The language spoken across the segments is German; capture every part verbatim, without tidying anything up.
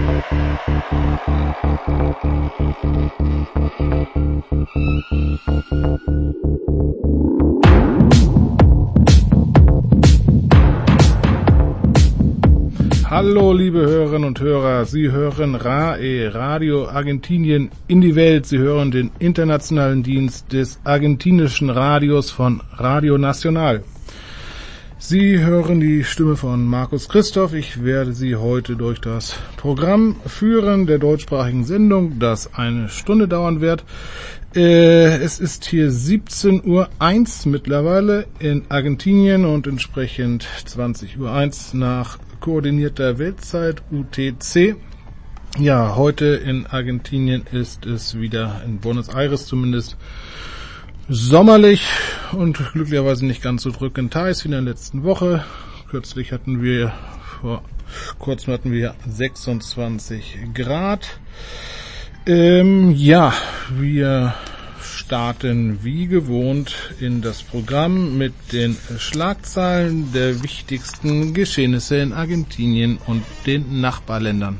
Hallo liebe Hörerinnen und Hörer, Sie hören R A E, Radio Argentinien in die Welt. Sie hören den internationalen Dienst des argentinischen Radios von Radio Nacional. Sie hören die Stimme von Markus Christoph. Ich werde Sie heute durch das Programm führen der deutschsprachigen Sendung, das eine Stunde dauern wird. Äh, es ist hier siebzehn Uhr eins mittlerweile in Argentinien und entsprechend zwanzig Uhr eins nach koordinierter Weltzeit U T C. Ja, heute in Argentinien ist es wieder, in Buenos Aires zumindest, sommerlich und glücklicherweise nicht ganz so drückend heiß wie in der letzten Woche. Kürzlich hatten wir, vor kurzem hatten wir sechsundzwanzig Grad. Ähm, ja, wir starten wie gewohnt in das Programm mit den Schlagzeilen der wichtigsten Geschehnisse in Argentinien und den Nachbarländern.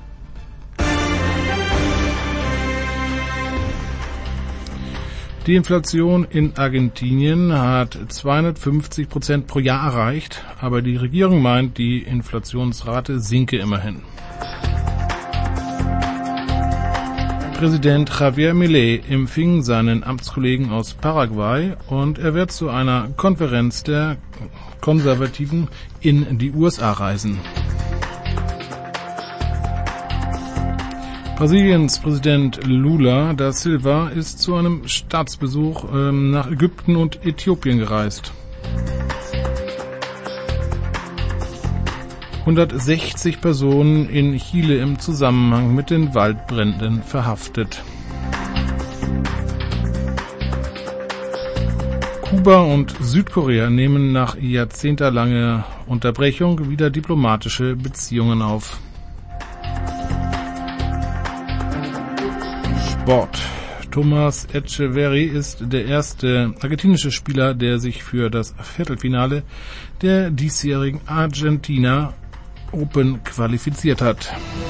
Die Inflation in Argentinien hat zweihundertfünfzig Prozent pro Jahr erreicht, aber die Regierung meint, die Inflationsrate sinke immerhin. Präsident Javier Milei empfing seinen Amtskollegen aus Paraguay und er wird zu einer Konferenz der Konservativen in die U S A reisen. Brasiliens Präsident Lula da Silva ist zu einem Staatsbesuch ähm, nach Ägypten und Äthiopien gereist. hundertsechzig Personen in Chile im Zusammenhang mit den Waldbränden verhaftet. Kuba und Südkorea nehmen nach jahrzehntelanger Unterbrechung wieder diplomatische Beziehungen auf. Sport. Thomas Etcheverry ist der erste argentinische Spieler, der sich für das Viertelfinale der diesjährigen Argentina Open qualifiziert hat.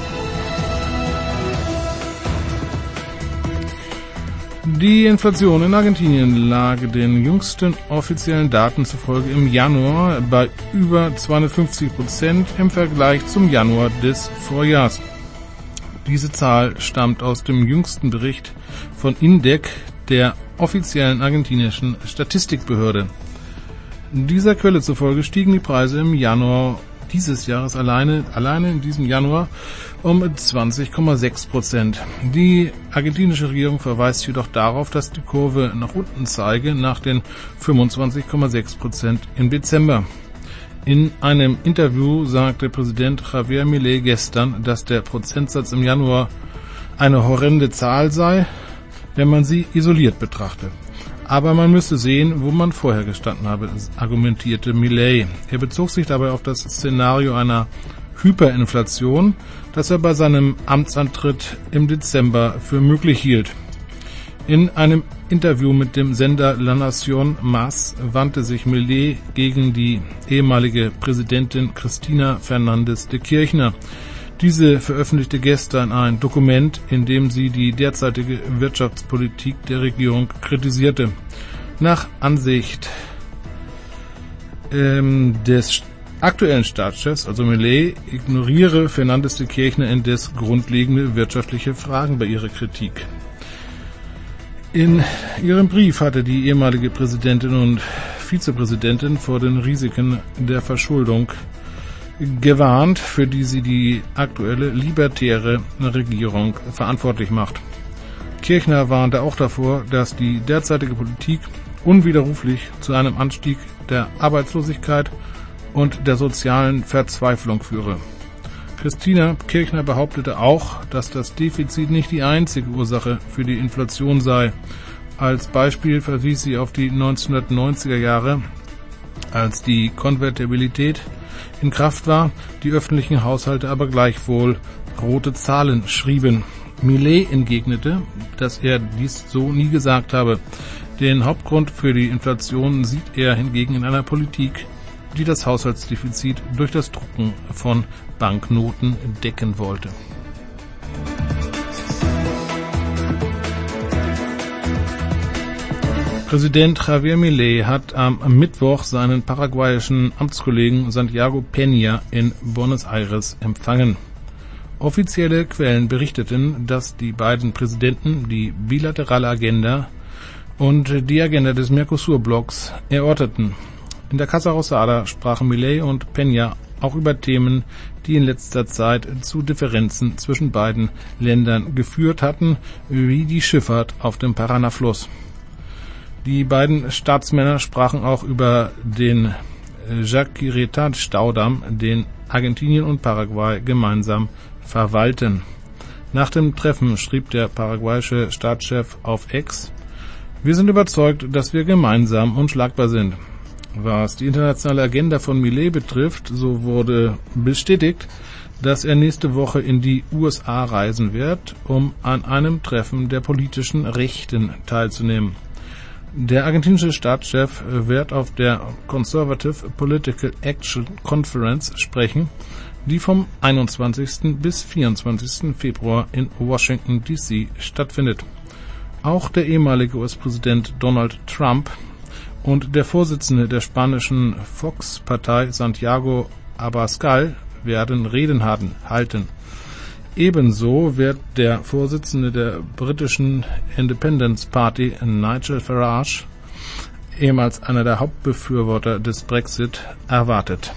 Die Inflation in Argentinien lag den jüngsten offiziellen Daten zufolge im Januar bei über zweihundertfünfzig Prozent im Vergleich zum Januar des Vorjahres. Diese Zahl stammt aus dem jüngsten Bericht von INDEC, der offiziellen argentinischen Statistikbehörde. Dieser Quelle zufolge stiegen die Preise im Januar dieses Jahres alleine, alleine in diesem Januar um zwanzig Komma sechs Prozent. Die argentinische Regierung verweist jedoch darauf, dass die Kurve nach unten zeige nach den fünfundzwanzig Komma sechs Prozent im Dezember. In einem Interview sagte Präsident Javier Milei gestern, dass der Prozentsatz im Januar eine horrende Zahl sei, wenn man sie isoliert betrachte. Aber man müsse sehen, wo man vorher gestanden habe, argumentierte Milei. Er bezog sich dabei auf das Szenario einer Hyperinflation, das er bei seinem Amtsantritt im Dezember für möglich hielt. In einem Interview mit dem Sender La Nación Más wandte sich Milei gegen die ehemalige Präsidentin Cristina Fernández de Kirchner. Diese veröffentlichte gestern ein Dokument, in dem sie die derzeitige Wirtschaftspolitik der Regierung kritisierte. Nach Ansicht ähm, des aktuellen Staatschefs, also Milei, ignoriere Fernández de Kirchner indes grundlegende wirtschaftliche Fragen bei ihrer Kritik. In ihrem Brief hatte die ehemalige Präsidentin und Vizepräsidentin vor den Risiken der Verschuldung gewarnt, für die sie die aktuelle libertäre Regierung verantwortlich macht. Kirchner warnte auch davor, dass die derzeitige Politik unwiderruflich zu einem Anstieg der Arbeitslosigkeit und der sozialen Verzweiflung führe. Christina Kirchner behauptete auch, dass das Defizit nicht die einzige Ursache für die Inflation sei. Als Beispiel verwies sie auf die neunzehnhundertneunziger Jahre, als die Konvertibilität in Kraft war, die öffentlichen Haushalte aber gleichwohl rote Zahlen schrieben. Milei entgegnete, dass er dies so nie gesagt habe. Den Hauptgrund für die Inflation sieht er hingegen in einer Politik, die das Haushaltsdefizit durch das Drucken von Banknoten decken wollte. Präsident Javier Milei hat am Mittwoch seinen paraguayischen Amtskollegen Santiago Peña in Buenos Aires empfangen. Offizielle Quellen berichteten, dass die beiden Präsidenten die bilaterale Agenda und die Agenda des Mercosur-Blocks erörterten. In der Casa Rosada sprachen Milei und Peña auch über Themen, die in letzter Zeit zu Differenzen zwischen beiden Ländern geführt hatten, wie die Schifffahrt auf dem Paraná-Fluss. Die beiden Staatsmänner sprachen auch über den Jaquireta-Staudamm, den Argentinien und Paraguay gemeinsam verwalten. Nach dem Treffen schrieb der paraguayische Staatschef auf X: Wir sind überzeugt, dass wir gemeinsam unschlagbar sind. Was die internationale Agenda von Milei betrifft, so wurde bestätigt, dass er nächste Woche in die U S A reisen wird, um an einem Treffen der politischen Rechten teilzunehmen. Der argentinische Staatschef wird auf der Conservative Political Action Conference sprechen, die vom einundzwanzigsten bis vierundzwanzigsten Februar in Washington D C stattfindet. Auch der ehemalige U S-Präsident Donald Trump und der Vorsitzende der spanischen Vox-Partei Santiago Abascal werden Reden halten. Ebenso wird der Vorsitzende der britischen Independence Party, Nigel Farage, ehemals einer der Hauptbefürworter des Brexit, erwartet.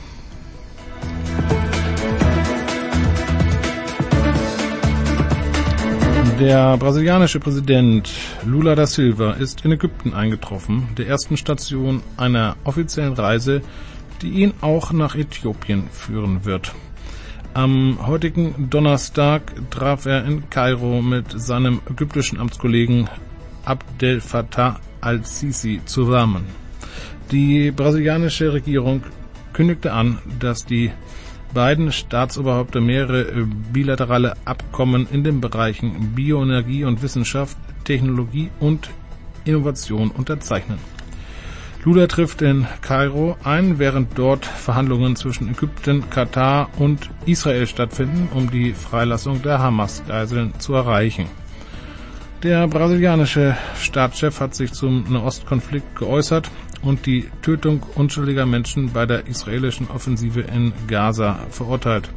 Der brasilianische Präsident Lula da Silva ist in Ägypten eingetroffen, der ersten Station einer offiziellen Reise, die ihn auch nach Äthiopien führen wird. Am heutigen Donnerstag traf er in Kairo mit seinem ägyptischen Amtskollegen Abdel Fattah al-Sisi zusammen. Die brasilianische Regierung kündigte an, dass die beiden Staatsoberhäupter mehrere bilaterale Abkommen in den Bereichen Bioenergie und Wissenschaft, Technologie und Innovation unterzeichnen. Lula trifft in Kairo ein, während dort Verhandlungen zwischen Ägypten, Katar und Israel stattfinden, um die Freilassung der Hamas-Geiseln zu erreichen. Der brasilianische Staatschef hat sich zum Nahostkonflikt geäußert und die Tötung unschuldiger Menschen bei der israelischen Offensive in Gaza verurteilt.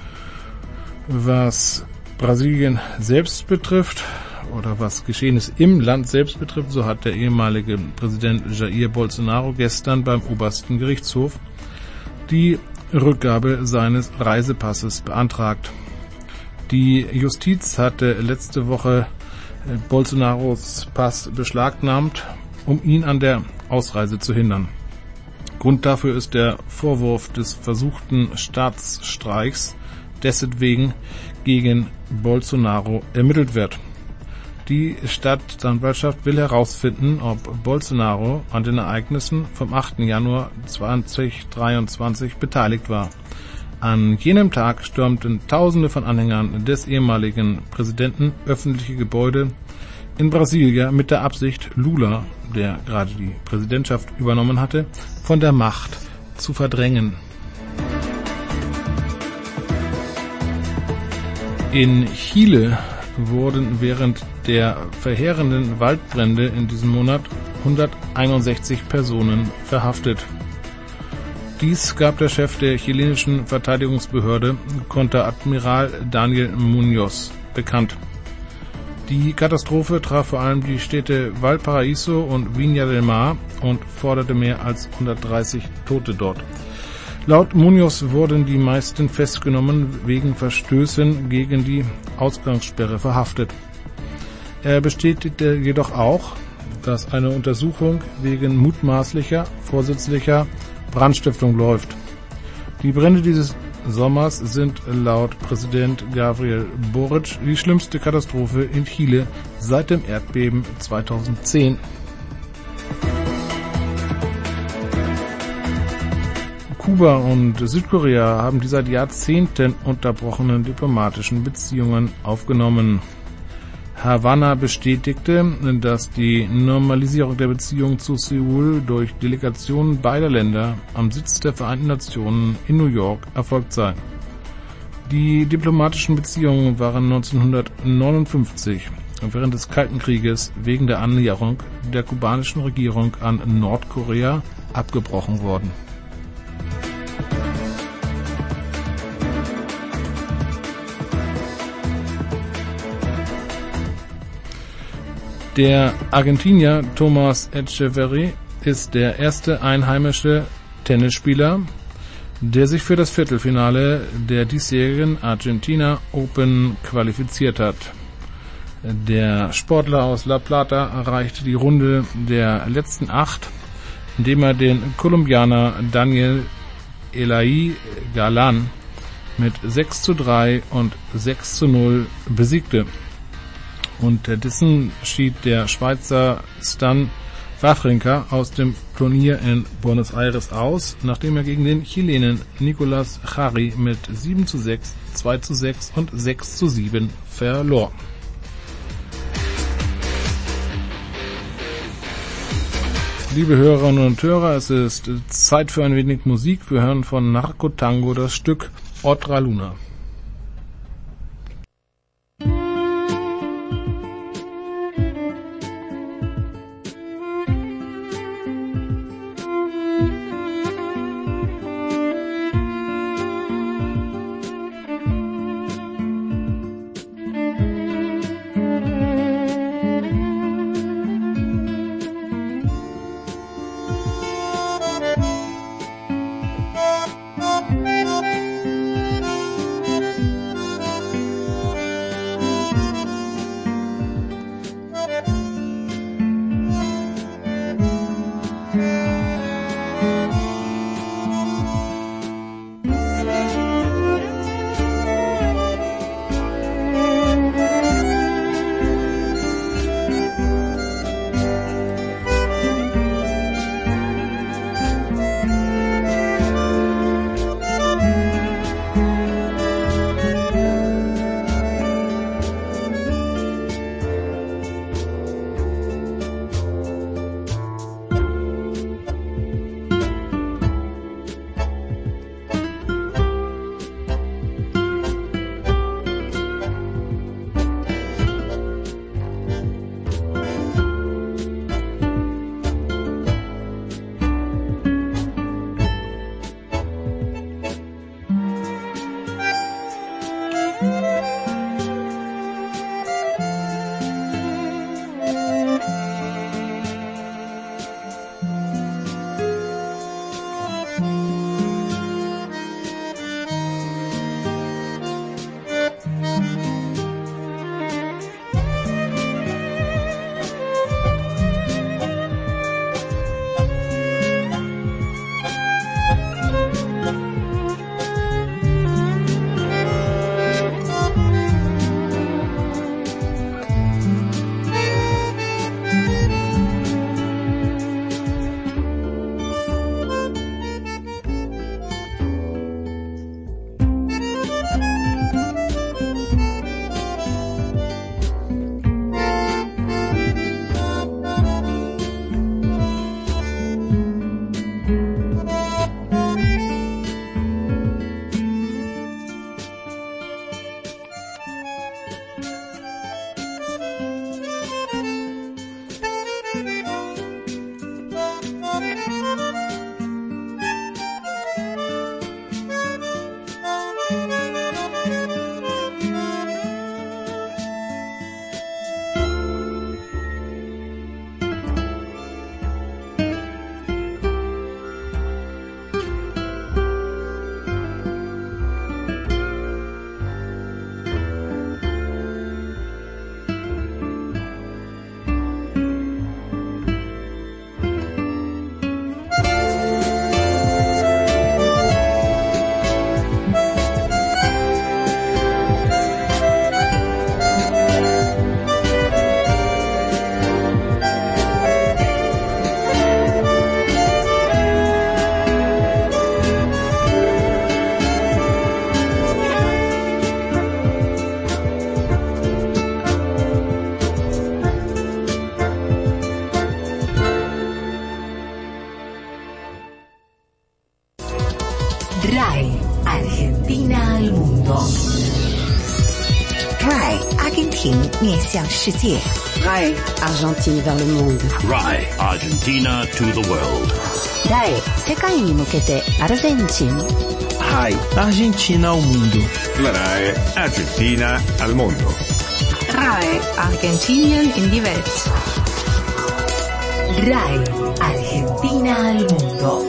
Was Brasilien selbst betrifft, oder was Geschehenes im Land selbst betrifft, so hat der ehemalige Präsident Jair Bolsonaro gestern beim obersten Gerichtshof die Rückgabe seines Reisepasses beantragt. Die Justiz hatte letzte Woche Bolsonaros Pass beschlagnahmt, um ihn an der Ausreise zu hindern. Grund dafür ist der Vorwurf des versuchten Staatsstreichs, deswegen gegen Bolsonaro ermittelt wird. Die Staatsanwaltschaft will herausfinden, ob Bolsonaro an den Ereignissen vom achten Januar zweitausenddreiundzwanzig beteiligt war. An jenem Tag stürmten Tausende von Anhängern des ehemaligen Präsidenten öffentliche Gebäude in Brasilia mit der Absicht, Lula, der gerade die Präsidentschaft übernommen hatte, von der Macht zu verdrängen. In Chile wurden während der verheerenden Waldbrände in diesem Monat hunderteinundsechzig Personen verhaftet. Dies gab der Chef der chilenischen Verteidigungsbehörde, Konteradmiral Daniel Muñoz, bekannt. Die Katastrophe traf vor allem die Städte Valparaíso und Viña del Mar und forderte mehr als hundertdreißig Tote dort. Laut Muñoz wurden die meisten festgenommen wegen Verstößen gegen die Ausgangssperre verhaftet. Er bestätigte jedoch auch, dass eine Untersuchung wegen mutmaßlicher vorsätzlicher Brandstiftung läuft. Die Brände dieses Sommers sind laut Präsident Gabriel Boric die schlimmste Katastrophe in Chile seit dem Erdbeben zweitausendzehn. Kuba und Südkorea haben die seit Jahrzehnten unterbrochenen diplomatischen Beziehungen aufgenommen. Havanna bestätigte, dass die Normalisierung der Beziehungen zu Seoul durch Delegationen beider Länder am Sitz der Vereinten Nationen in New York erfolgt sei. Die diplomatischen Beziehungen waren neunzehnhundertneunundfünfzig während des Kalten Krieges wegen der Annäherung der kubanischen Regierung an Nordkorea abgebrochen worden. Der Argentinier Thomas Etcheverry ist der erste einheimische Tennisspieler, der sich für das Viertelfinale der diesjährigen Argentina Open qualifiziert hat. Der Sportler aus La Plata erreichte die Runde der letzten acht, indem er den Kolumbianer Daniel Elai Galan mit sechs zu drei und sechs zu null besiegte. Unterdessen schied der Schweizer Stan Wawrinka aus dem Turnier in Buenos Aires aus, nachdem er gegen den Chilenen Nicolas Jarry mit sieben zu sechs, zwei zu sechs und sechs zu sieben verlor. Liebe Hörerinnen und Hörer, es ist Zeit für ein wenig Musik. Wir hören von Narco Tango das Stück Otra Luna. Rai Argentine 面向世界 Rai Argentine vers le monde. Rai Argentina to the world. Rai 世界に向けてアルゼンチン Rai Argentina ao mundo. La Rai Argentina al mondo. Rai Argentinien in die Welt. Rai Argentina al mundo.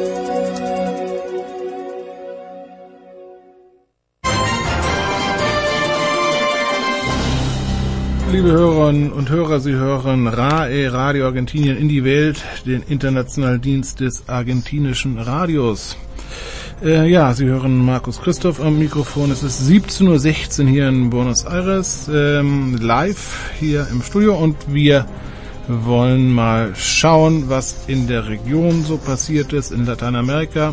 Liebe Hörerinnen und Hörer, Sie hören R A E Radio Argentinien in die Welt, den internationalen Dienst des argentinischen Radios. Äh, ja, Sie hören Markus Christoph am Mikrofon. Es ist siebzehn Uhr sechzehn hier in Buenos Aires, ähm, live hier im Studio, und wir wollen mal schauen, was in der Region so passiert ist, in Lateinamerika.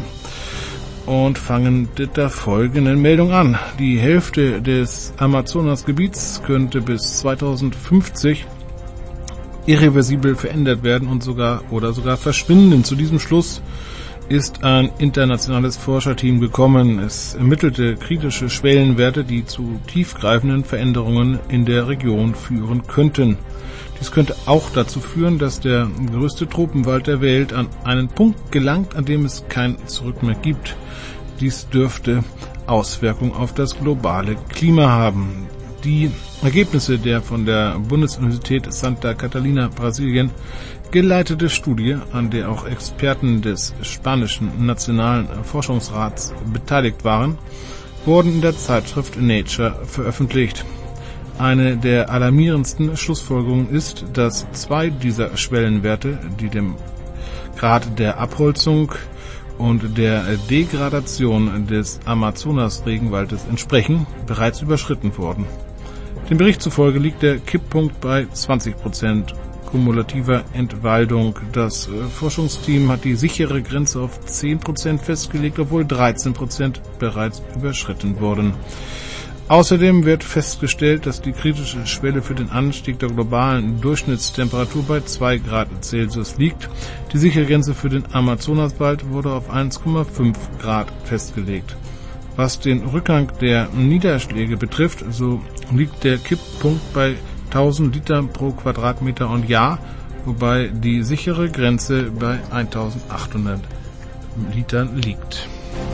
Und fangen mit der folgenden Meldung an. Die Hälfte des Amazonasgebiets könnte bis zweitausendfünfzig irreversibel verändert werden und sogar oder sogar verschwinden. Zu diesem Schluss ist ein internationales Forscherteam gekommen. Es ermittelte kritische Schwellenwerte, die zu tiefgreifenden Veränderungen in der Region führen könnten. Dies könnte auch dazu führen, dass der größte Tropenwald der Welt an einen Punkt gelangt, an dem es kein Zurück mehr gibt. Dies dürfte Auswirkungen auf das globale Klima haben. Die Ergebnisse der von der Bundesuniversität Santa Catalina, Brasilien, geleitete Studie, an der auch Experten des spanischen Nationalen Forschungsrats beteiligt waren, wurden in der Zeitschrift Nature veröffentlicht. Eine der alarmierendsten Schlussfolgerungen ist, dass zwei dieser Schwellenwerte, die dem Grad der Abholzung und der Degradation des Amazonas-Regenwaldes entsprechen, bereits überschritten wurden. Dem Bericht zufolge liegt der Kipppunkt bei zwanzig Prozent kumulativer Entwaldung. Das Forschungsteam hat die sichere Grenze auf zehn Prozent festgelegt, obwohl dreizehn Prozent bereits überschritten wurden. Außerdem wird festgestellt, dass die kritische Schwelle für den Anstieg der globalen Durchschnittstemperatur bei zwei Grad Celsius liegt. Die sichere Grenze für den Amazonaswald wurde auf eins Komma fünf Grad festgelegt. Was den Rückgang der Niederschläge betrifft, so liegt der Kipppunkt bei tausend Liter pro Quadratmeter und Jahr, wobei die sichere Grenze bei eintausendachthundert Litern liegt.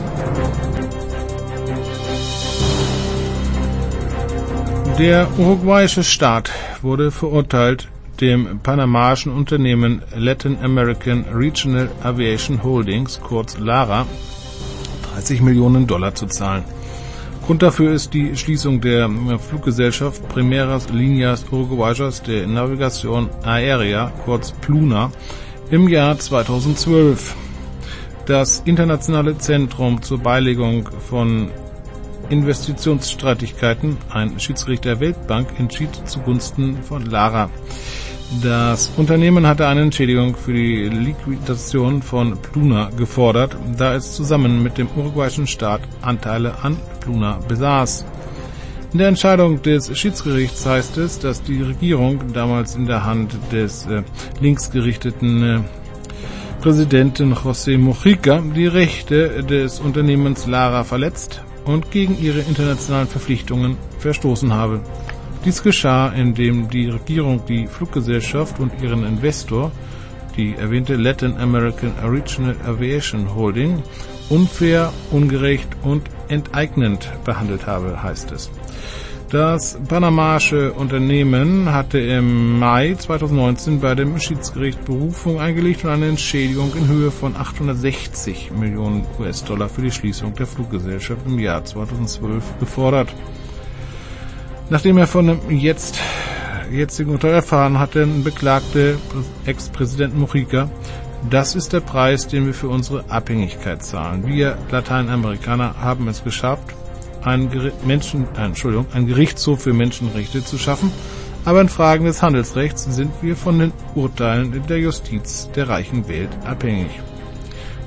Der uruguayische Staat wurde verurteilt, dem panamaischen Unternehmen Latin American Regional Aviation Holdings, kurz LARA, dreißig Millionen Dollar zu zahlen. Grund dafür ist die Schließung der Fluggesellschaft Primeras Líneas Uruguayas de Navegación Aérea, kurz PLUNA, im Jahr zweitausendzwölf. Das internationale Zentrum zur Beilegung von Investitionsstreitigkeiten, ein Schiedsgericht der Weltbank, entschied zugunsten von LARA. Das Unternehmen hatte eine Entschädigung für die Liquidation von PLUNA gefordert, da es zusammen mit dem uruguayischen Staat Anteile an PLUNA besaß. In der Entscheidung des Schiedsgerichts heißt es, dass die Regierung, damals in der Hand des äh, linksgerichteten äh, Präsidenten José Mujica, die Rechte des Unternehmens LARA verletzt und gegen ihre internationalen Verpflichtungen verstoßen habe. Dies geschah, indem die Regierung die Fluggesellschaft und ihren Investor, die erwähnte Latin American Regional Aviation Holding, unfair, ungerecht und enteignend behandelt habe, heißt es. Das panamaische Unternehmen hatte im Mai zweitausendneunzehn bei dem Schiedsgericht Berufung eingelegt und eine Entschädigung in Höhe von achthundertsechzig Millionen U S-Dollar für die Schließung der Fluggesellschaft im Jahr zweitausendzwölf gefordert. Nachdem er von dem jetzt, jetzigen Urteil erfahren hatte, beklagte Ex-Präsident Mujica: Das ist der Preis, den wir für unsere Abhängigkeit zahlen. Wir Lateinamerikaner haben es geschafft, Ein, Menschen, äh, Entschuldigung, ein Gerichtshof für Menschenrechte zu schaffen, aber in Fragen des Handelsrechts sind wir von den Urteilen der Justiz der reichen Welt abhängig.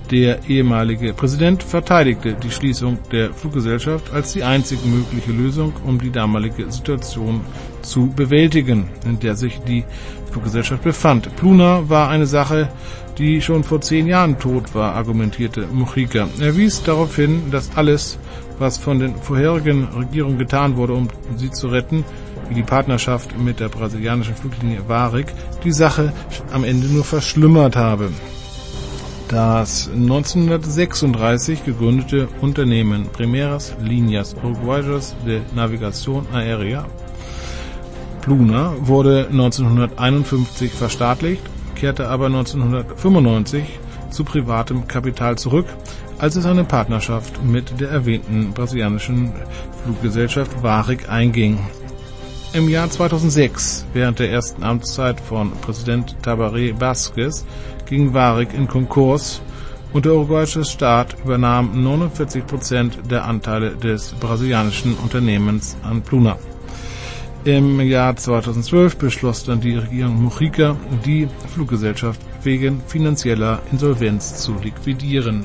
Der ehemalige Präsident verteidigte die Schließung der Fluggesellschaft als die einzig mögliche Lösung, um die damalige Situation zu bewältigen, in der sich die Fluggesellschaft befand. Pluna war eine Sache, die schon vor zehn Jahren tot war, argumentierte Mujica. Er wies darauf hin, dass alles, was von den vorherigen Regierungen getan wurde, um sie zu retten, wie die Partnerschaft mit der brasilianischen Fluglinie Varig, die Sache am Ende nur verschlimmert habe. Das neunzehnhundertsechsunddreißig gegründete Unternehmen Primeras Líneas Uruguayas de Navegación Aérea, Pluna, wurde neunzehnhunderteinundfünfzig verstaatlicht, kehrte aber neunzehnhundertfünfundneunzig zu privatem Kapital zurück, als es eine Partnerschaft mit der erwähnten brasilianischen Fluggesellschaft Varig einging. Im Jahr zweitausendsechs, während der ersten Amtszeit von Präsident Tabaré Vázquez, ging Varig in Konkurs und der uruguayische Staat übernahm neunundvierzig Prozent der Anteile des brasilianischen Unternehmens an Pluna. Im Jahr zweitausendzwölf beschloss dann die Regierung Mujica, die Fluggesellschaft wegen finanzieller Insolvenz zu liquidieren.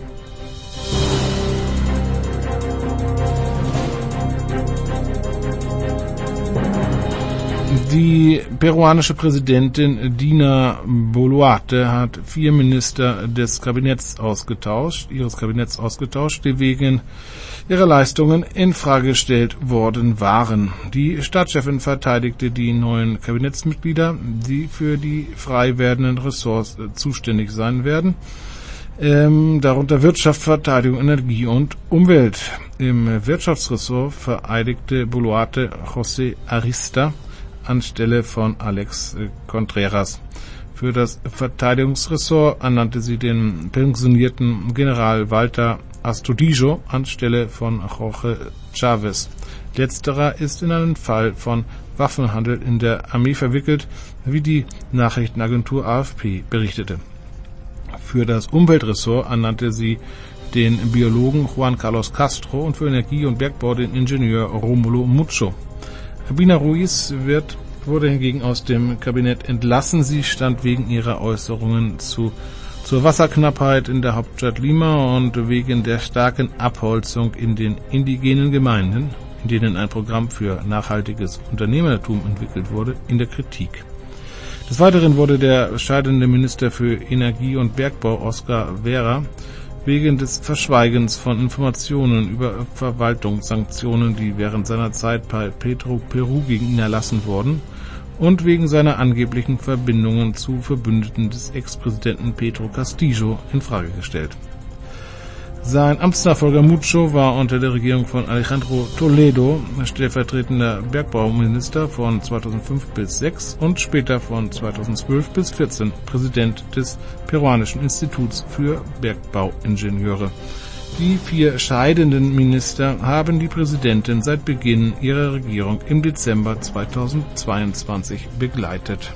Die peruanische Präsidentin Dina Boluarte hat vier Minister des Kabinetts ausgetauscht, ihres Kabinetts ausgetauscht, die wegen ihrer Leistungen in Frage gestellt worden waren. Die Staatschefin verteidigte die neuen Kabinettsmitglieder, die für die frei werdenden Ressorts zuständig sein werden, ähm, darunter Wirtschaft, Verteidigung, Energie und Umwelt. Im Wirtschaftsressort vereidigte Boluarte José Arista anstelle von Alex Contreras. Für das Verteidigungsressort ernannte sie den pensionierten General Walter Astudillo anstelle von Jorge Chávez. Letzterer ist in einen Fall von Waffenhandel in der Armee verwickelt, wie die Nachrichtenagentur A F P berichtete. Für das Umweltressort ernannte sie den Biologen Juan Carlos Castro und für Energie und Bergbau den Ingenieur Romulo Mucho. Sabina Ruiz wird, wurde hingegen aus dem Kabinett entlassen. Sie stand wegen ihrer Äußerungen zu, zur Wasserknappheit in der Hauptstadt Lima und wegen der starken Abholzung in den indigenen Gemeinden, in denen ein Programm für nachhaltiges Unternehmertum entwickelt wurde, in der Kritik. Des Weiteren wurde der scheidende Minister für Energie und Bergbau Oscar Vera wegen des Verschweigens von Informationen über Verwaltungssanktionen, die während seiner Zeit bei Petro Peru gegen ihn erlassen wurden, und wegen seiner angeblichen Verbindungen zu Verbündeten des Ex-Präsidenten Pedro Castillo in Frage gestellt. Sein Amtsnachfolger Mucho war unter der Regierung von Alejandro Toledo stellvertretender Bergbauminister von zweitausendfünf bis zweitausendsechs und später von zweitausendzwölf bis zweitausendvierzehn Präsident des peruanischen Instituts für Bergbauingenieure. Die vier scheidenden Minister haben die Präsidentin seit Beginn ihrer Regierung im Dezember zweitausendzweiundzwanzig begleitet.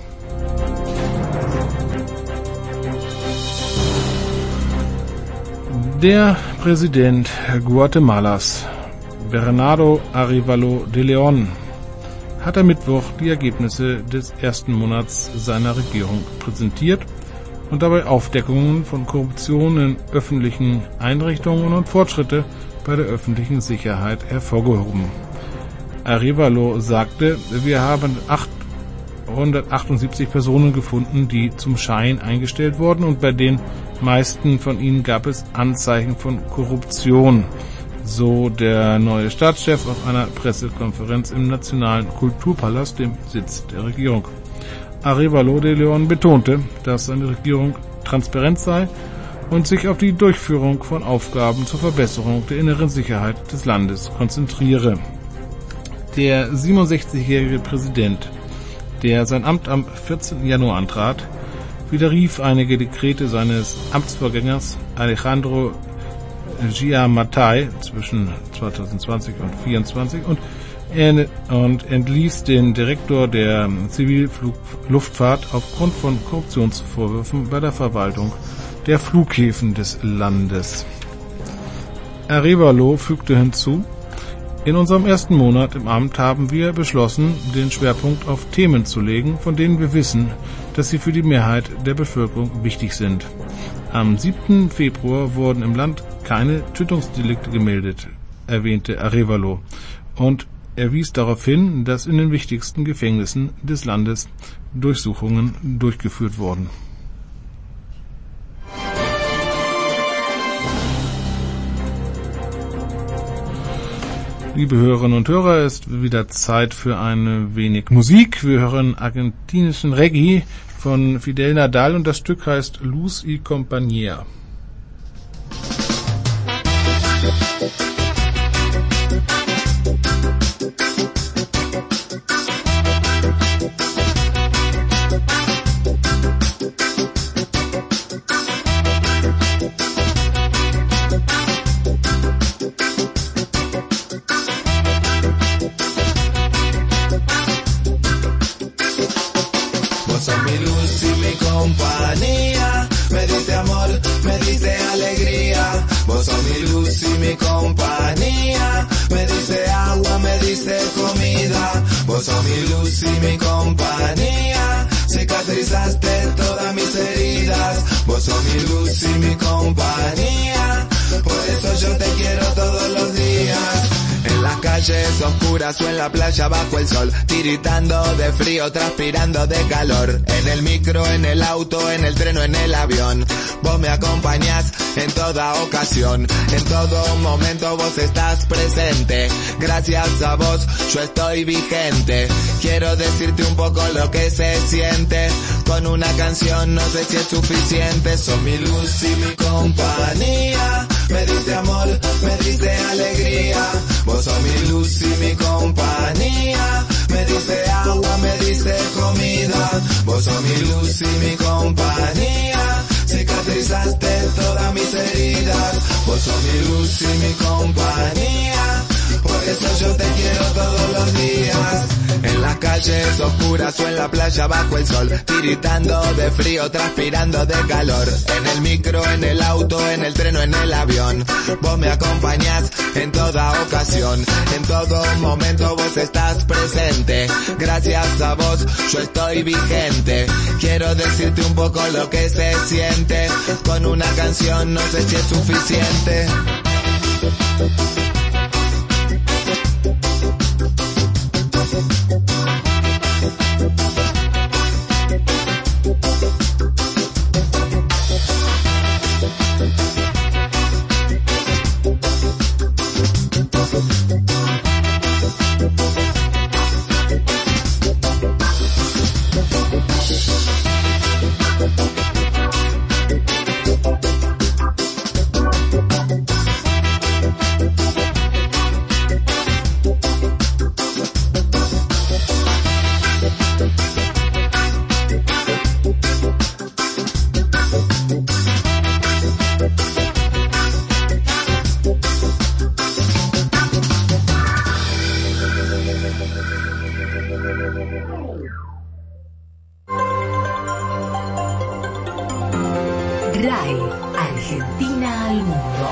Der Präsident Guatemalas, Bernardo Arévalo de León, hat am Mittwoch die Ergebnisse des ersten Monats seiner Regierung präsentiert und dabei Aufdeckungen von Korruption in öffentlichen Einrichtungen und Fortschritte bei der öffentlichen Sicherheit hervorgehoben. Arévalo sagte, wir haben achthundertachtundsiebzig Personen gefunden, die zum Schein eingestellt wurden, und bei den meisten von ihnen gab es Anzeichen von Korruption, so der neue Staatschef auf einer Pressekonferenz im Nationalen Kulturpalast, dem Sitz der Regierung. Arévalo de León betonte, dass seine Regierung transparent sei und sich auf die Durchführung von Aufgaben zur Verbesserung der inneren Sicherheit des Landes konzentriere. Der siebenundsechzigjährige Präsident, der sein Amt am vierzehnten Januar antrat, widerrief einige Dekrete seines Amtsvorgängers Alejandro Giammattei zwischen zweitausendzwanzig und zweitausendvierundzwanzig und, er, und entließ den Direktor der Zivilluftfahrt aufgrund von Korruptionsvorwürfen bei der Verwaltung der Flughäfen des Landes. Arévalo fügte hinzu: In unserem ersten Monat im Amt haben wir beschlossen, den Schwerpunkt auf Themen zu legen, von denen wir wissen, dass sie für die Mehrheit der Bevölkerung wichtig sind. Am siebten Februar wurden im Land keine Tötungsdelikte gemeldet, erwähnte Arévalo, und er wies darauf hin, dass in den wichtigsten Gefängnissen des Landes Durchsuchungen durchgeführt wurden. Liebe Hörerinnen und Hörer, es ist wieder Zeit für ein wenig Musik. Wir hören argentinischen Reggae von Fidel Nadal und das Stück heißt Luz y Compañía. Sos mi luz y mi compañía, cicatrizaste todas mis heridas. Vos sos mi luz y mi compañía, por eso yo te quiero todos los días. En las calles oscuras o en la playa bajo el sol, tiritando de frío, transpirando de calor. En el micro, en el auto, en el tren o en el avión, vos me acompañás en toda ocasión. En todo momento vos estás presente, gracias a vos yo estoy vigente. Quiero decirte un poco lo que se siente, con una canción no sé si es suficiente. Sos mi luz y mi compañía, me diste amor, me diste alegría. Vos sos mi luz y mi compañía, me diste agua, me diste comida. Vos sos mi luz y mi compañía, cicatrizaste todas mis heridas. Vos sos mi luz y mi compañía, por eso yo te quiero todos los días. En las calles oscuras o en la playa bajo el sol, tiritando de frío, transpirando de calor. En el micro, en el auto, en el tren o en el avión, vos me acompañás en toda ocasión. En todo momento vos estás presente, gracias a vos yo estoy vigente. Quiero decirte un poco lo que se siente, con una canción no sé si es suficiente. RAI, Argentina al mundo.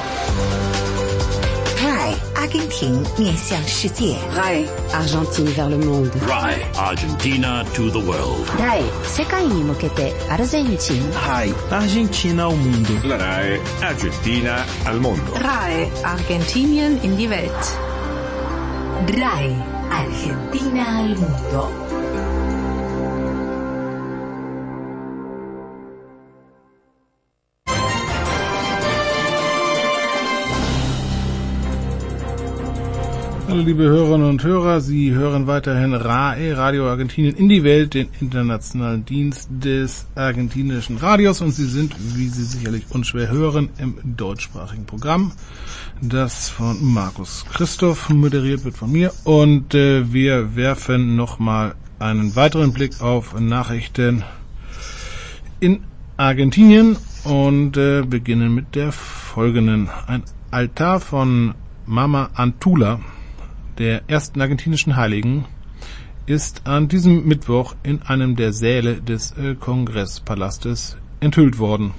RAI, 阿根廷面向世界。 RAI, Argentine vers le monde. RAI, Argentina to the world. RAI, 世界に向けてアルゼンチン。 RAI, Argentina ao mundo. La RAI Argentina al mondo. RAI, Argentinien in die Welt. RAI, Argentina al mundo. Hallo liebe Hörerinnen und Hörer, Sie hören weiterhin RAI, Radio Argentinien in die Welt, den internationalen Dienst des argentinischen Radios, und Sie sind, wie Sie sicherlich unschwer hören, im deutschsprachigen Programm, das von Markus Christoph moderiert wird von mir, und äh, wir werfen nochmal einen weiteren Blick auf Nachrichten in Argentinien und äh, beginnen mit der folgenden. Ein Altar von Mama Antula, der ersten argentinischen Heiligen, ist an diesem Mittwoch in einem der Säle des äh, Kongresspalastes enthüllt worden.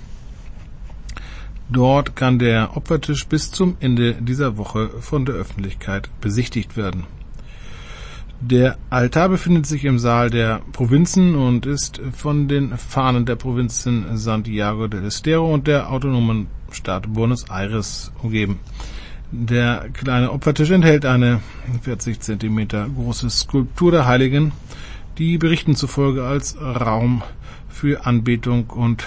Dort kann der Opfertisch bis zum Ende dieser Woche von der Öffentlichkeit besichtigt werden. Der Altar befindet sich im Saal der Provinzen und ist von den Fahnen der Provinzen Santiago del Estero und der autonomen Stadt Buenos Aires umgeben. Der kleine Opfertisch enthält eine vierzig Zentimeter große Skulptur der Heiligen, die Berichten zufolge als Raum für Anbetung und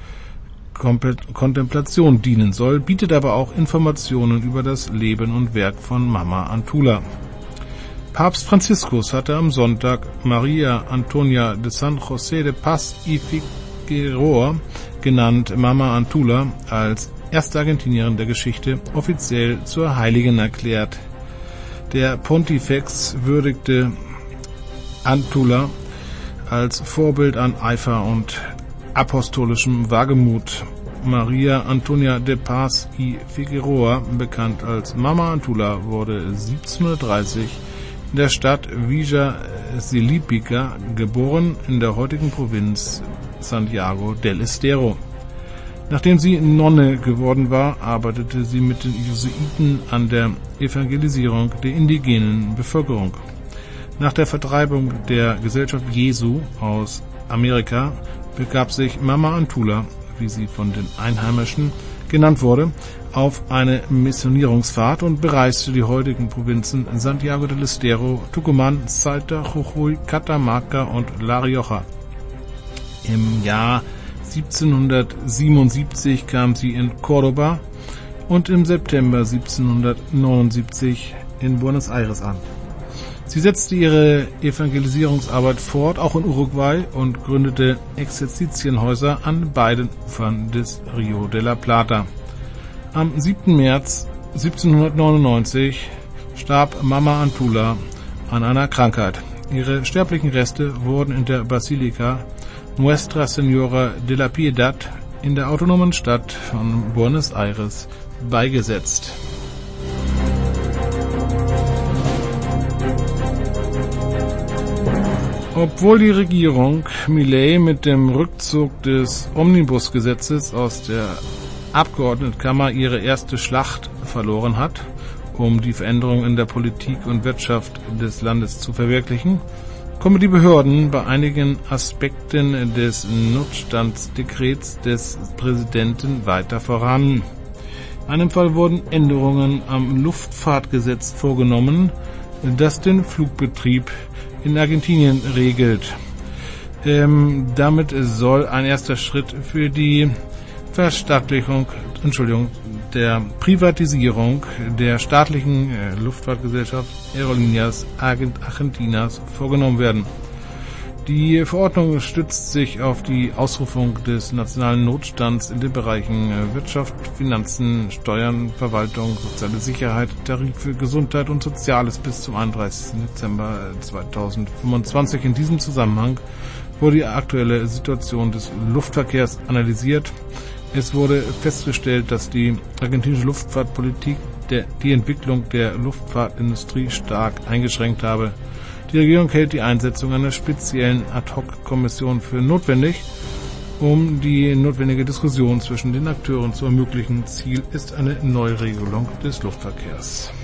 Kontemplation dienen soll, bietet aber auch Informationen über das Leben und Werk von Mama Antula. Papst Franziskus hatte am Sonntag Maria Antonia de San José de Paz y Figueroa, genannt Mama Antula, als erste Argentinierin der Geschichte offiziell zur Heiligen erklärt. Der Pontifex würdigte Antula als Vorbild an Eifer und apostolischem Wagemut. Maria Antonia de Paz y Figueroa, bekannt als Mama Antula, wurde siebzehnhundertdreißig in der Stadt Villa Silipica geboren, in der heutigen Provinz Santiago del Estero. Nachdem sie Nonne geworden war, arbeitete sie mit den Jesuiten an der Evangelisierung der indigenen Bevölkerung. Nach der Vertreibung der Gesellschaft Jesu aus Amerika begab sich Mama Antula, wie sie von den Einheimischen genannt wurde, auf eine Missionierungsfahrt und bereiste die heutigen Provinzen Santiago del Estero, Tucumán, Salta, Jujuy, Catamarca und La Rioja. Im Jahr siebzehnhundertsiebenundsiebzig kam sie in Córdoba und im September siebzehnhundertneunundsiebzig in Buenos Aires an. Sie setzte ihre Evangelisierungsarbeit fort, auch in Uruguay, und gründete Exerzitienhäuser an beiden Ufern des Rio de la Plata. Am siebten März siebzehnhundertneunundneunzig starb Mama Antula an einer Krankheit. Ihre sterblichen Reste wurden in der Basilika Nuestra Señora de la Piedad in der autonomen Stadt von Buenos Aires beigesetzt. Obwohl die Regierung Milei mit dem Rückzug des Omnibusgesetzes aus der Abgeordnetenkammer ihre erste Schlacht verloren hat, um die Veränderung in der Politik und Wirtschaft des Landes zu verwirklichen, kommen die Behörden bei einigen Aspekten des Notstandsdekrets des Präsidenten weiter voran. In einem Fall wurden Änderungen am Luftfahrtgesetz vorgenommen, das den Flugbetrieb in Argentinien regelt. Ähm, damit soll ein erster Schritt für die Verstaatlichung, Entschuldigung, der Privatisierung der staatlichen äh, Luftfahrtgesellschaft Aerolíneas Argentinas vorgenommen werden. Die Verordnung stützt sich auf die Ausrufung des nationalen Notstands in den Bereichen äh, Wirtschaft, Finanzen, Steuern, Verwaltung, soziale Sicherheit, Tarife, Gesundheit und Soziales bis zum einunddreißigsten Dezember zweitausendfünfundzwanzig. In diesem Zusammenhang wurde die aktuelle Situation des Luftverkehrs analysiert. Es wurde festgestellt, dass die argentinische Luftfahrtpolitik der, die Entwicklung der Luftfahrtindustrie stark eingeschränkt habe. Die Regierung hält die Einsetzung einer speziellen Ad-hoc-Kommission für notwendig, um die notwendige Diskussion zwischen den Akteuren zu ermöglichen. Ziel ist eine Neuregelung des Luftverkehrs.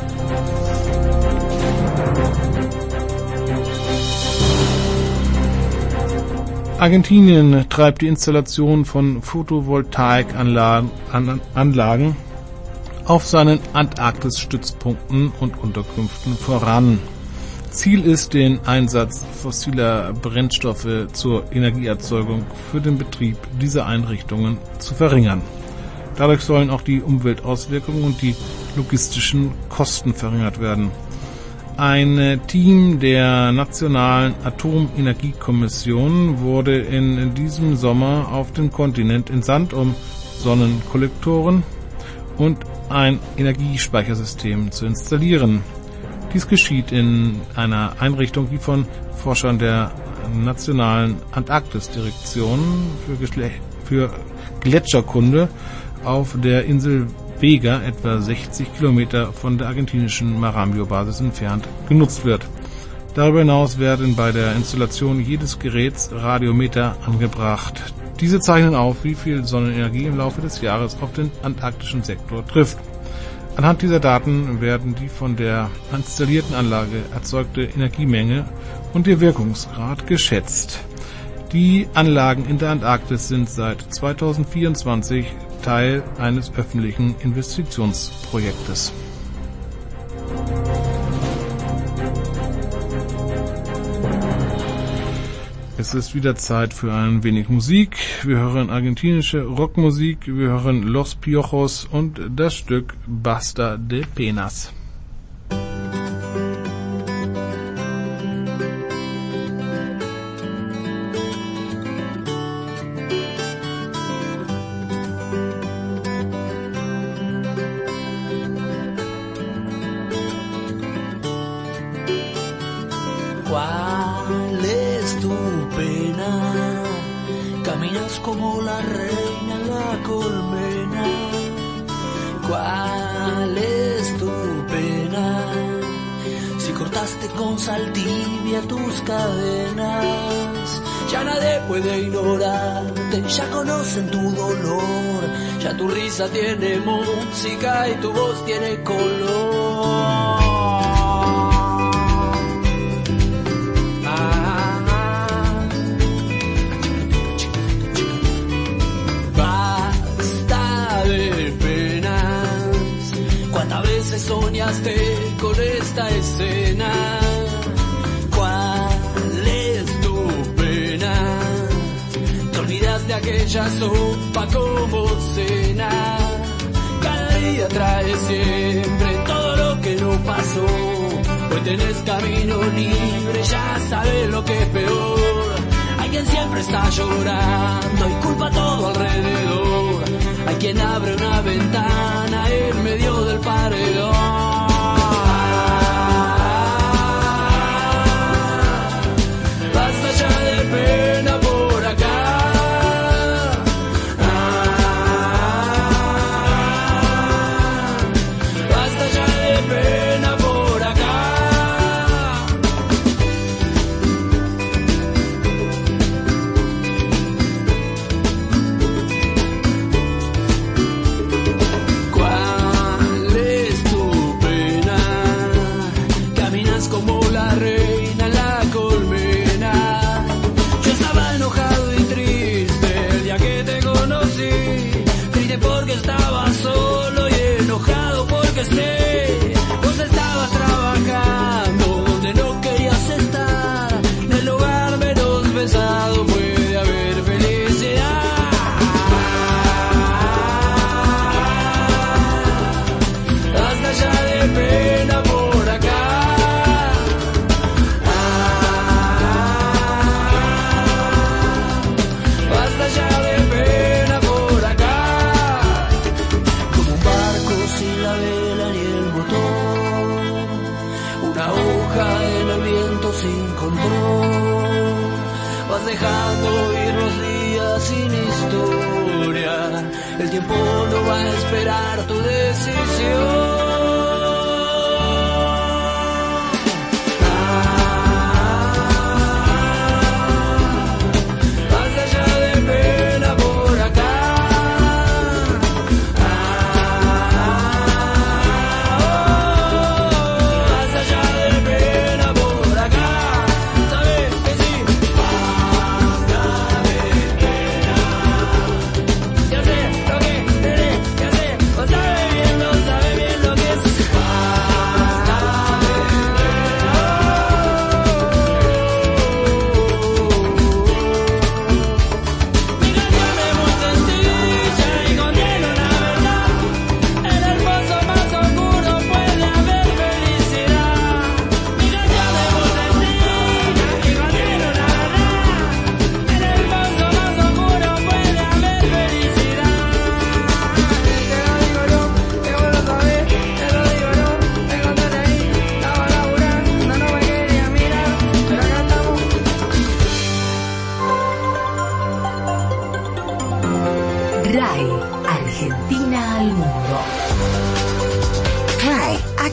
Argentinien treibt die Installation von Photovoltaikanlagen auf seinen Antarktis-Stützpunkten und Unterkünften voran. Ziel ist, den Einsatz fossiler Brennstoffe zur Energieerzeugung für den Betrieb dieser Einrichtungen zu verringern. Dadurch sollen auch die Umweltauswirkungen und die logistischen Kosten verringert werden. Ein Team der Nationalen Atomenergiekommission wurde in diesem Sommer auf den Kontinent entsandt, um Sonnenkollektoren und ein Energiespeichersystem zu installieren. Dies geschieht in einer Einrichtung, die von Forschern der Nationalen Antarktisdirektion für, Geschle- für Gletscherkunde auf der Insel Vega, etwa sechzig Kilometer von der argentinischen Marambio-Basis entfernt, genutzt wird. Darüber hinaus werden bei der Installation jedes Geräts Radiometer angebracht. Diese zeichnen auf, wie viel Sonnenenergie im Laufe des Jahres auf den antarktischen Sektor trifft. Anhand dieser Daten werden die von der installierten Anlage erzeugte Energiemenge und ihr Wirkungsgrad geschätzt. Die Anlagen in der Antarktis sind seit zweitausendvierundzwanzig Teil eines öffentlichen Investitionsprojektes. Es ist wieder Zeit für ein wenig Musik. Wir hören argentinische Rockmusik, wir hören Los Piojos und das Stück Basta de Penas. ¿Cuál es tu pena? Caminas como la reina en la colmena. ¿Cuál es tu pena? Si cortaste con sal tibia tus cadenas, ya nadie puede ignorarte, ya conocen tu dolor, ya tu risa tiene música y tu voz tiene color. Soñaste con esta escena. ¿Cuál es tu pena? Te olvidas de aquella sopa como cena. Cada día trae siempre todo lo que no pasó. Hoy tenés camino libre, ya sabes lo que es peor. Hay quien siempre está llorando y culpa todo alrededor. Hay quien abre una ventana en medio del paredón. Basta ya de pena por acá. Basta ya de pena por acá. Sé, vos estabas trabajando donde no querías estar, en el lugar menos pensado puede haber felicidad. Basta ya de pena por acá. Basta ya de pena por acá. Como un barco sin la vela, una hoja en el viento sin control, vas dejando ir los días sin historia, el tiempo no va a esperar tu decisión. Sabe bien lo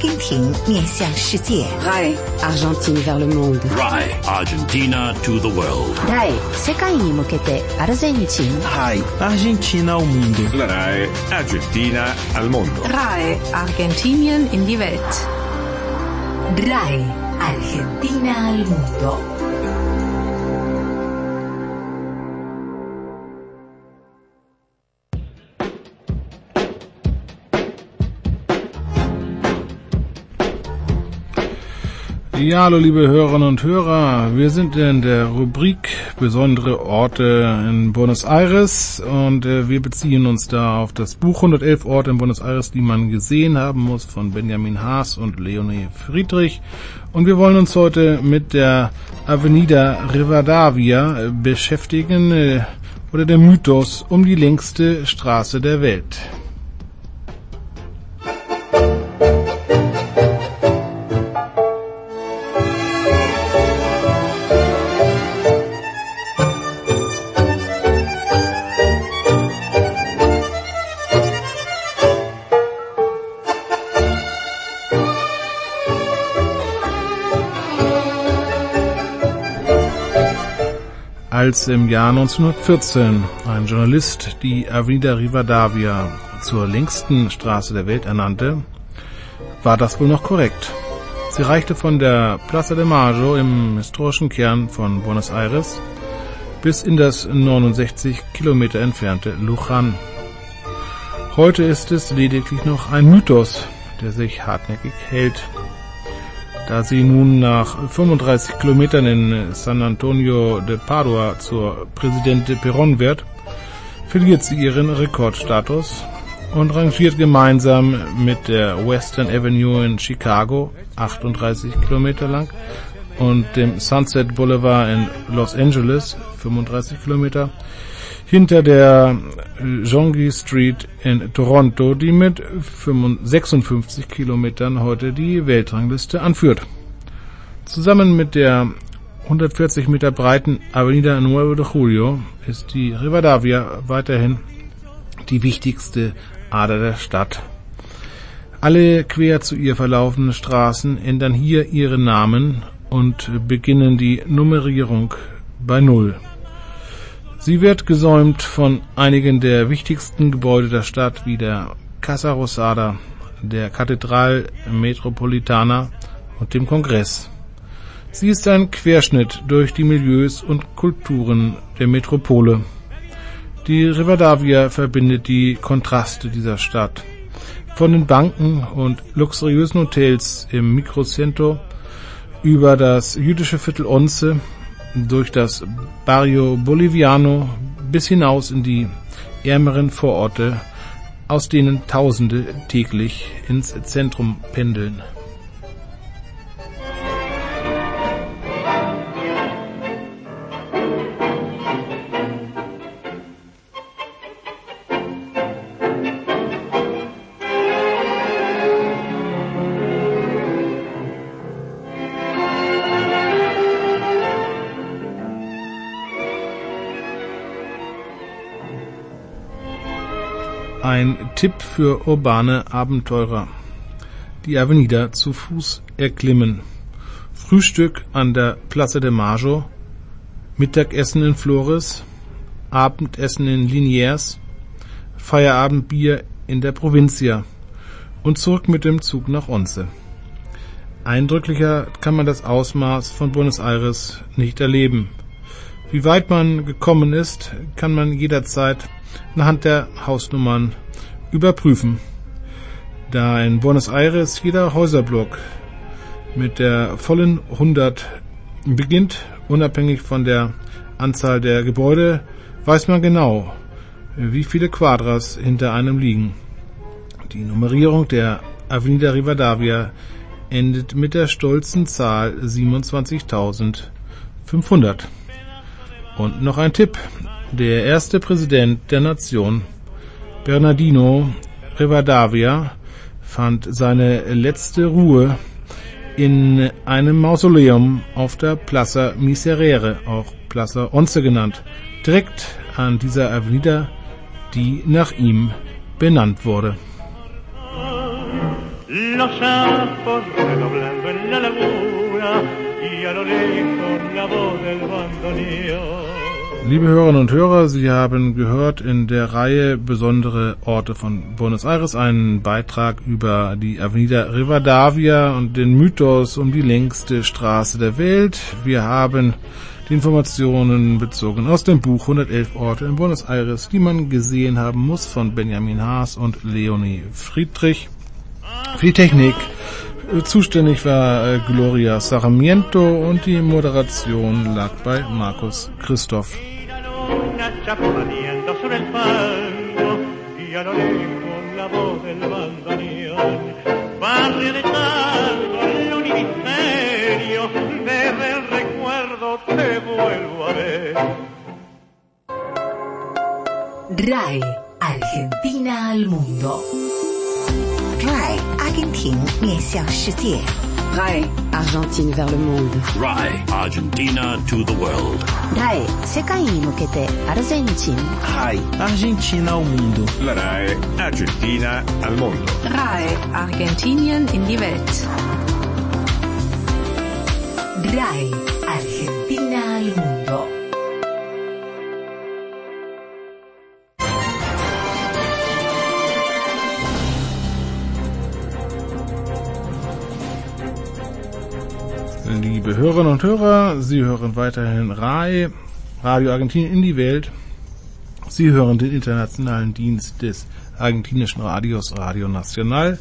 根廷面向世界。 R A E Argentine vers le monde. R A E Argentina to the world. R A E 世界に向けてアルゼンチン。 R A E Argentina ao mundo. La R A E Argentina al mondo. R A E Argentinien in die Welt. R A E Argentina al mundo. Ja, hallo liebe Hörerinnen und Hörer, wir sind in der Rubrik Besondere Orte in Buenos Aires und äh, wir beziehen uns da auf das Buch hundertelf Orte in Buenos Aires, die man gesehen haben muss, von Benjamin Haas und Leonie Friedrich, und wir wollen uns heute mit der Avenida Rivadavia beschäftigen, äh, oder der Mythos um die längste Straße der Welt. Als im Jahr neunzehnhundertvierzehn ein Journalist die Avenida Rivadavia zur längsten Straße der Welt ernannte, war das wohl noch korrekt. Sie reichte von der Plaza de Mayo im historischen Kern von Buenos Aires bis in das neunundsechzig Kilometer entfernte Luján. Heute ist es lediglich noch ein Mythos, der sich hartnäckig hält. Da sie nun nach fünfunddreißig Kilometern in San Antonio de Padua zur Presidente Perón wird, verliert sie ihren Rekordstatus und rangiert gemeinsam mit der Western Avenue in Chicago, achtunddreißig Kilometer lang, und dem Sunset Boulevard in Los Angeles, fünfunddreißig Kilometer, hinter der Jongi Street in Toronto, die mit sechsundfünfzig Kilometern heute die Weltrangliste anführt. Zusammen mit der hundertvierzig Meter breiten Avenida Nueve de Julio ist die Rivadavia weiterhin die wichtigste Ader der Stadt. Alle quer zu ihr verlaufenden Straßen ändern hier ihre Namen und beginnen die Nummerierung bei Null. Sie wird gesäumt von einigen der wichtigsten Gebäude der Stadt wie der Casa Rosada, der Catedral Metropolitana und dem Kongress. Sie ist ein Querschnitt durch die Milieus und Kulturen der Metropole. Die Rivadavia verbindet die Kontraste dieser Stadt. Von den Banken und luxuriösen Hotels im Microcentro über das jüdische Viertel Once, durch das Barrio Boliviano bis hinaus in die ärmeren Vororte, aus denen Tausende täglich ins Zentrum pendeln. Ein Tipp für urbane Abenteurer: Die Avenida zu Fuß erklimmen. Frühstück an der Plaza de Mayo, Mittagessen in Flores, Abendessen in Liniers, Feierabendbier in der Provincia und zurück mit dem Zug nach Once. Eindrücklicher kann man das Ausmaß von Buenos Aires nicht erleben. Wie weit man gekommen ist, kann man jederzeit anhand der Hausnummern überprüfen. Da in Buenos Aires jeder Häuserblock mit der vollen hundert beginnt, unabhängig von der Anzahl der Gebäude, weiß man genau, wie viele Quadras hinter einem liegen. Die Nummerierung der Avenida Rivadavia endet mit der stolzen Zahl siebenundzwanzigtausendfünfhundert. Und noch ein Tipp: Der erste Präsident der Nation, Bernardino Rivadavia, fand seine letzte Ruhe in einem Mausoleum auf der Plaza Miserere, auch Plaza Once genannt, direkt an dieser Avenida, die nach ihm benannt wurde. los sapos redoblando en la laguna y a lo lejos la voz del bandoneón. Liebe Hörerinnen und Hörer, Sie haben gehört in der Reihe Besondere Orte von Buenos Aires einen Beitrag über die Avenida Rivadavia und den Mythos um die längste Straße der Welt. Wir haben die Informationen bezogen aus dem Buch hundertelf Orte in Buenos Aires, die man gesehen haben muss, von Benjamin Haas und Leonie Friedrich. Für die Technik zuständig war äh, Gloria Sarmiento und die Moderation lag bei Markus Christoph. R A E Argentina al mundo. R A E Argentina 面向世界。 R A E Argentine vers le monde. R A E Argentina to the world. R A E 世界に向けてアルゼンチン。 R A E Argentina ao mundo. La R A E Argentina al mondo. R A E Argentinien in die Welt. R A E Argentina al mundo. Liebe Hörerinnen und Hörer, Sie hören weiterhin R A E, Radio Argentinien in die Welt. Sie hören den internationalen Dienst des argentinischen Radios, Radio Nacional.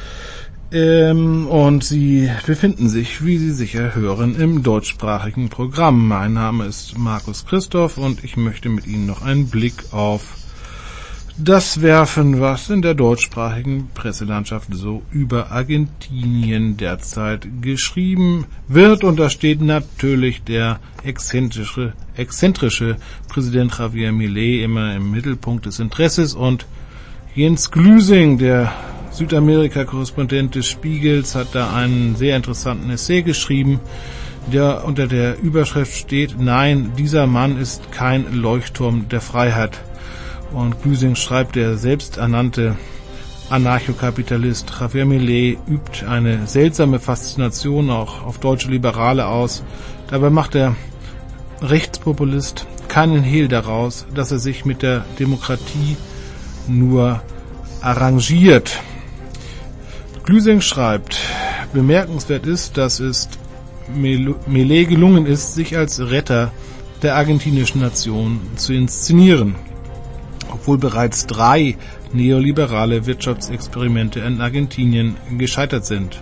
Ähm, und Sie befinden sich, wie Sie sicher hören, im deutschsprachigen Programm. Mein Name ist Markus Christoph und ich möchte mit Ihnen noch einen Blick auf das werfen, was in der deutschsprachigen Presselandschaft so über Argentinien derzeit geschrieben wird. Und da steht natürlich der exzentrische, exzentrische Präsident Javier Milei immer im Mittelpunkt des Interesses. Und Jens Glüsing, der Südamerika-Korrespondent des Spiegels, hat da einen sehr interessanten Essay geschrieben, der unter der Überschrift steht: Nein, dieser Mann ist kein Leuchtturm der Freiheit. Und Glüsing schreibt, der selbsternannte Anarchokapitalist Javier Milei übt eine seltsame Faszination auch auf deutsche Liberale aus. Dabei macht der Rechtspopulist keinen Hehl daraus, dass er sich mit der Demokratie nur arrangiert. Glüsing schreibt, bemerkenswert ist, dass es Milei gelungen ist, sich als Retter der argentinischen Nation zu inszenieren. Obwohl bereits drei neoliberale Wirtschaftsexperimente in Argentinien gescheitert sind.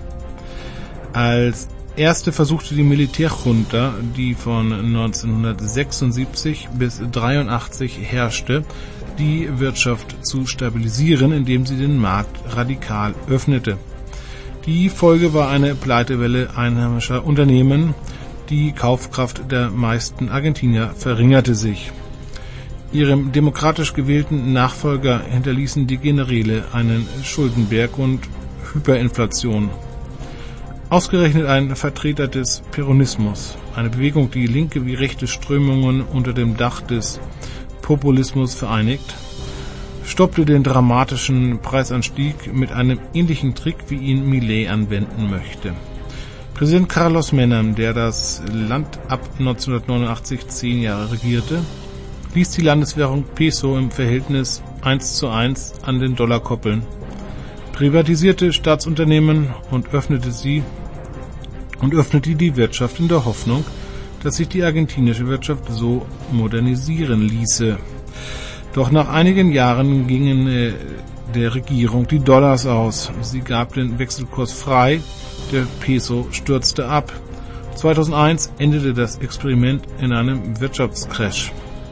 Als erste versuchte die Militärjunta, die von neunzehnhundertsechsundsiebzig bis dreiundachtzig herrschte, die Wirtschaft zu stabilisieren, indem sie den Markt radikal öffnete. Die Folge war eine Pleitewelle einheimischer Unternehmen. Die Kaufkraft der meisten Argentinier verringerte sich. Ihrem demokratisch gewählten Nachfolger hinterließen die Generäle einen Schuldenberg und Hyperinflation. Ausgerechnet ein Vertreter des Peronismus, eine Bewegung, die linke wie rechte Strömungen unter dem Dach des Populismus vereinigt, stoppte den dramatischen Preisanstieg mit einem ähnlichen Trick, wie ihn Milei anwenden möchte. Präsident Carlos Menem, der das Land ab neunzehnhundertneunundachtzig zehn Jahre regierte, ließ die Landeswährung Peso im Verhältnis eins zu eins an den Dollar koppeln, privatisierte Staatsunternehmen und öffnete sie und öffnete die Wirtschaft in der Hoffnung, dass sich die argentinische Wirtschaft so modernisieren ließe. Doch nach einigen Jahren gingen äh, der Regierung die Dollars aus. Sie gab den Wechselkurs frei, der Peso stürzte ab. zweitausendeins endete das Experiment in einem Wirtschaftscrash.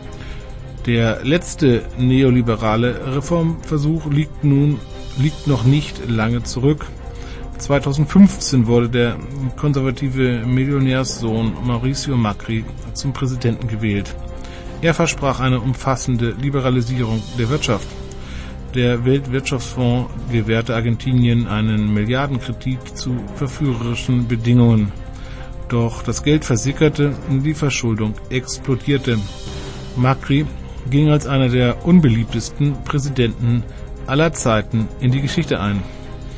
Der letzte neoliberale Reformversuch liegt nun liegt noch nicht lange zurück. zweitausendfünfzehn wurde der konservative Millionärssohn Mauricio Macri zum Präsidenten gewählt. Er versprach eine umfassende Liberalisierung der Wirtschaft. Der Weltwirtschaftsfonds gewährte Argentinien einen Milliardenkredit zu verführerischen Bedingungen. Doch das Geld versickerte und die Verschuldung explodierte. Macri ging als einer der unbeliebtesten Präsidenten aller Zeiten in die Geschichte ein.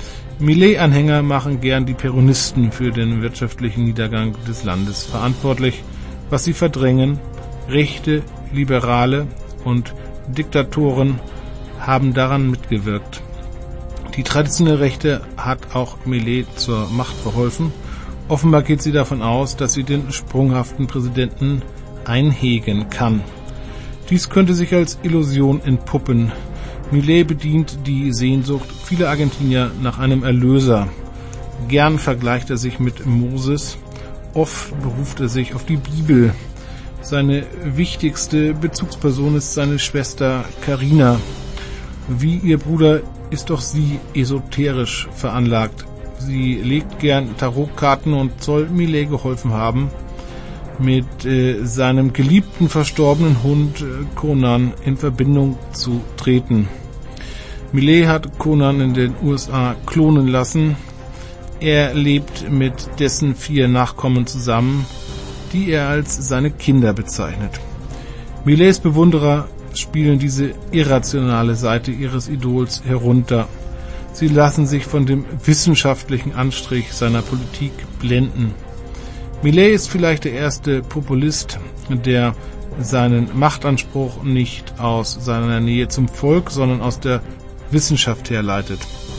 Milei-Anhänger machen gern die Peronisten für den wirtschaftlichen Niedergang des Landes verantwortlich. Was sie verdrängen, Rechte, Liberale und Diktatoren haben daran mitgewirkt. Die traditionelle Rechte hat auch Milei zur Macht verholfen. Offenbar geht sie davon aus, dass sie den sprunghaften Präsidenten einhegen kann. Dies könnte sich als Illusion entpuppen. Milei bedient die Sehnsucht vieler Argentinier nach einem Erlöser. Gern vergleicht er sich mit Moses, oft beruft er sich auf die Bibel. Seine wichtigste Bezugsperson ist seine Schwester Carina. Wie ihr Bruder ist doch sie esoterisch veranlagt. Sie legt gern Tarotkarten und soll Milei geholfen haben, mit äh, seinem geliebten verstorbenen Hund äh, Conan in Verbindung zu treten. Milei hat Conan in den U S A klonen lassen. Er lebt mit dessen vier Nachkommen zusammen, die er als seine Kinder bezeichnet. Mileis Bewunderer spielen diese irrationale Seite ihres Idols herunter. Sie lassen sich von dem wissenschaftlichen Anstrich seiner Politik blenden. Milei ist vielleicht der erste Populist, der seinen Machtanspruch nicht aus seiner Nähe zum Volk, sondern aus der Wissenschaft herleitet.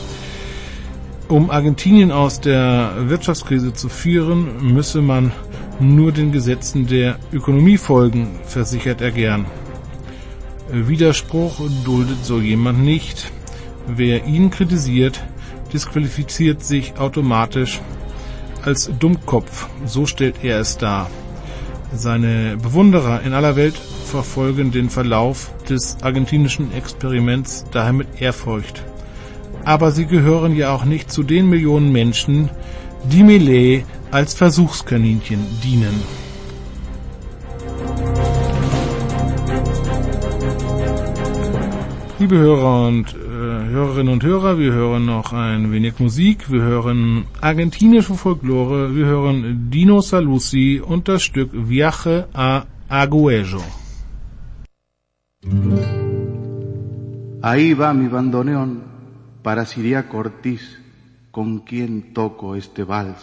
Um Argentinien aus der Wirtschaftskrise zu führen, müsse man nur den Gesetzen der Ökonomie folgen, versichert er gern. Widerspruch duldet so jemand nicht. Wer ihn kritisiert, disqualifiziert sich automatisch als Dummkopf, so stellt er es dar. Seine Bewunderer in aller Welt verfolgen den Verlauf des argentinischen Experiments daher mit Ehrfurcht. Aber sie gehören ja auch nicht zu den Millionen Menschen, die Milei als Versuchskaninchen dienen. Liebe Hörer und äh, Hörerinnen und Hörer, wir hören noch ein wenig Musik, wir hören argentinische Folklore, wir hören Dino Saluzzi und das Stück Viaje a Agüello. Ahí va mi bandoneón para Siriaco Ortiz, con quien toco este vals.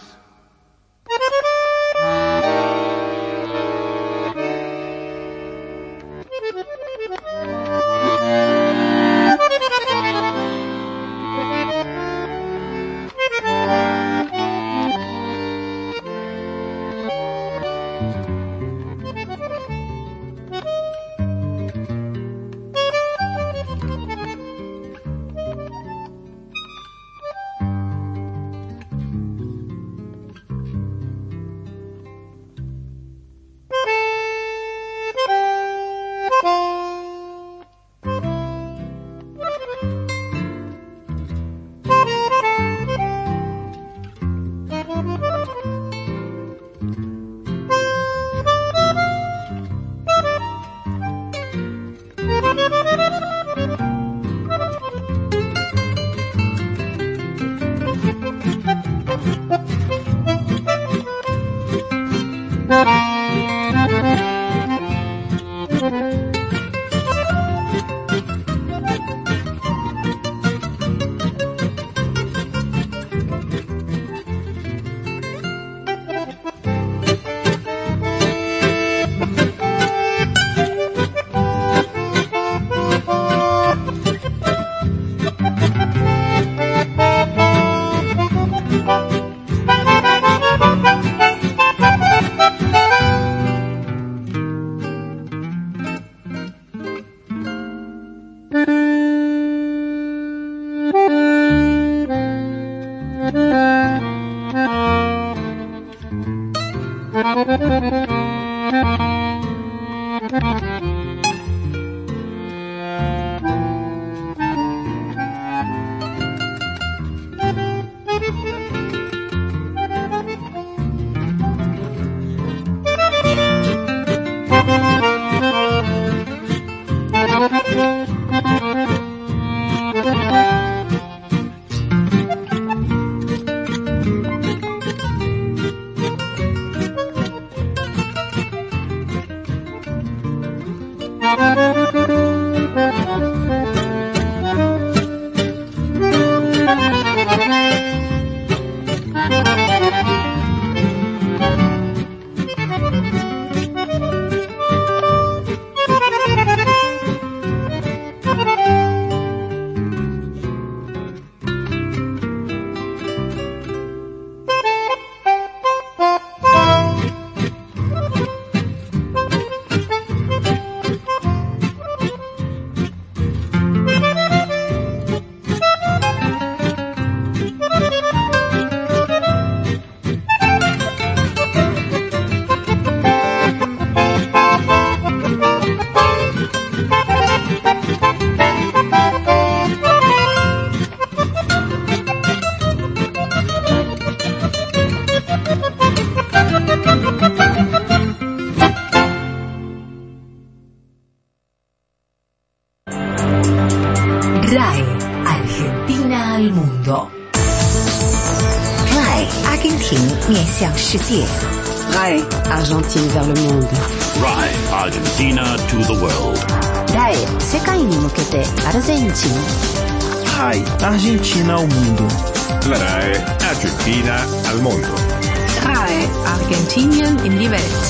世界 Rai, Argentine vers le monde. Rai, Argentina to the world. Rai 世界に向けてアルゼンチン Rai, Argentina ao mundo. La R A E Argentina al mondo. Rai Argentinien in die Welt.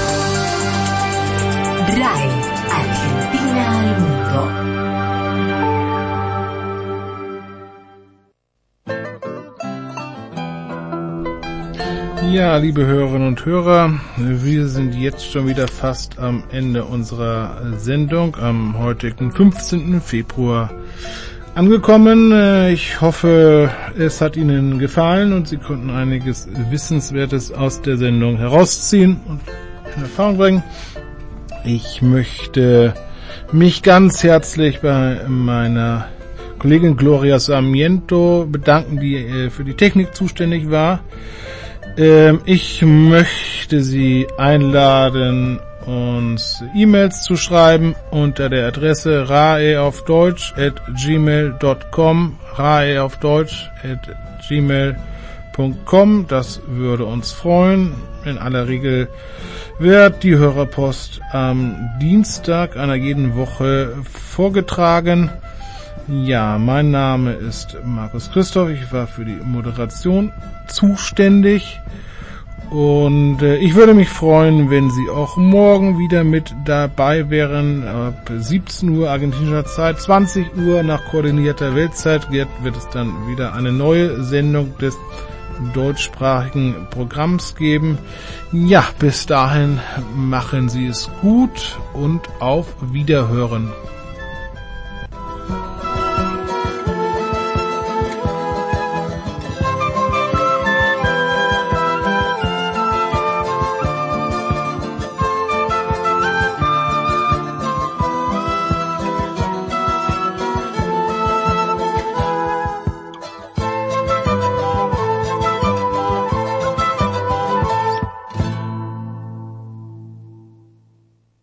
Rai Argentina al mundo. Ja, liebe Hörerinnen und Hörer, wir sind jetzt schon wieder fast am Ende unserer Sendung, am heutigen fünfzehnten Februar angekommen. Ich hoffe, es hat Ihnen gefallen und Sie konnten einiges Wissenswertes aus der Sendung herausziehen und in Erfahrung bringen. Ich möchte mich ganz herzlich bei meiner Kollegin Gloria Sarmiento bedanken, die für die Technik zuständig war. Ich möchte Sie einladen, uns E-Mails zu schreiben unter der Adresse rae auf deutsch at gmail dot com, rae auf deutsch at gmail dot com. Das würde uns freuen. In aller Regel wird die Hörerpost am Dienstag einer jeden Woche vorgetragen. Ja, mein Name ist Markus Christoph, ich war für die Moderation zuständig und äh, ich würde mich freuen, wenn Sie auch morgen wieder mit dabei wären. Ab siebzehn Uhr argentinischer Zeit, zwanzig Uhr nach koordinierter Weltzeit wird, wird es dann wieder eine neue Sendung des deutschsprachigen Programms geben. Ja, bis dahin machen Sie es gut und auf Wiederhören.